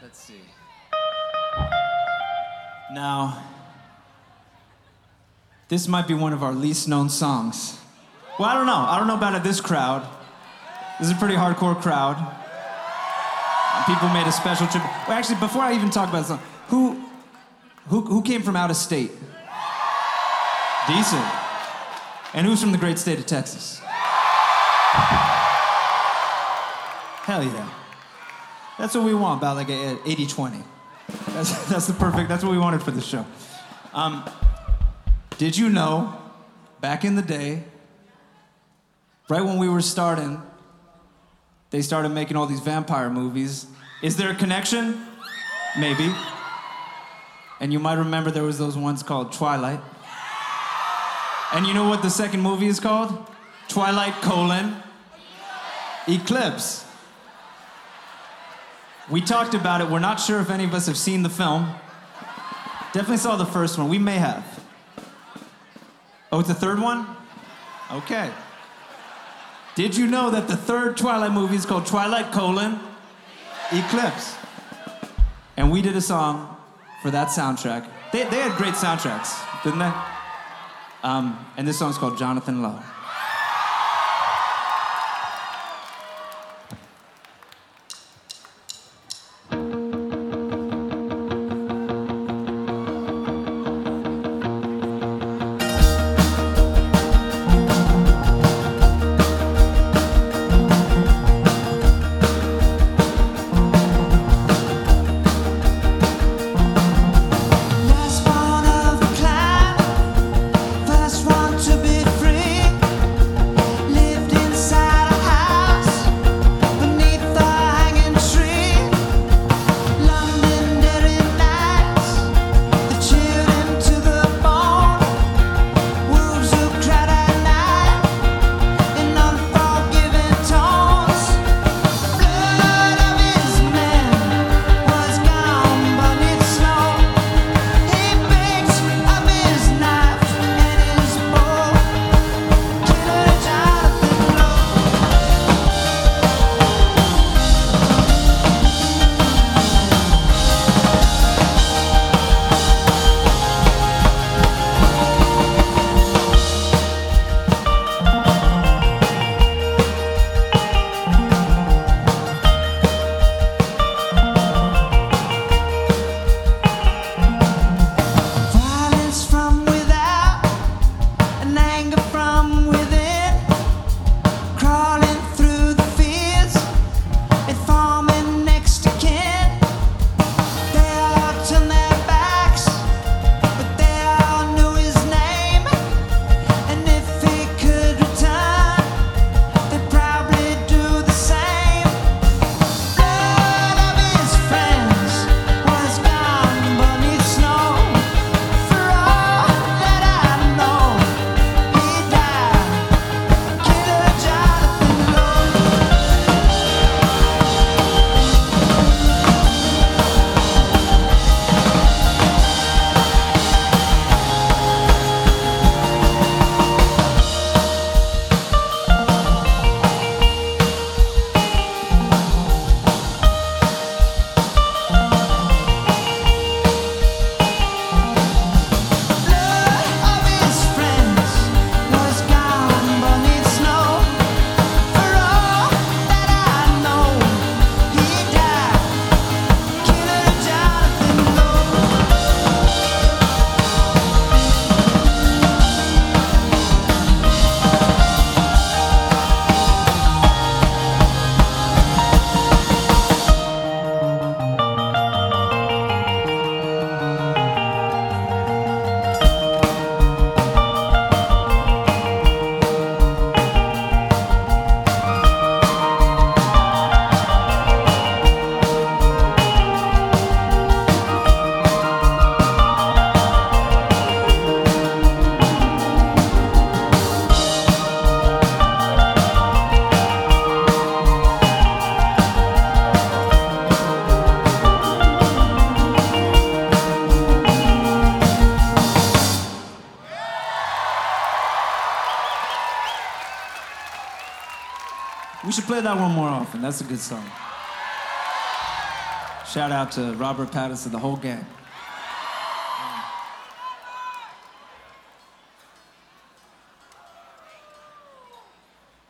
Let's see. Now, this might be one of our least known songs. Well, I don't know. I don't know about this crowd. This is a pretty hardcore crowd. People made a special trip. Well, actually, before I even talk about the song, who came from out of state? Decent. And who's from the great state of Texas? Hell yeah. That's what we want, about like a 80-20. That's the perfect, that's what we wanted for the show. Did you know, back in the day, right when we were starting, they started making all these vampire movies. Is there a connection? Maybe. And you might remember there was those ones called Twilight. And you know what the second movie is called? Twilight: Eclipse. We talked about it. We're not sure if any of us have seen the film. Definitely saw the first one. We may have. Oh, it's the third one? Okay. Did you know that the third Twilight movie is called Twilight: Eclipse? And we did a song for that soundtrack. They had great soundtracks, didn't they? And this song's called Jonathan Lowe. We should play that one more often. That's a good song. Shout out to Robert Pattinson, the whole gang.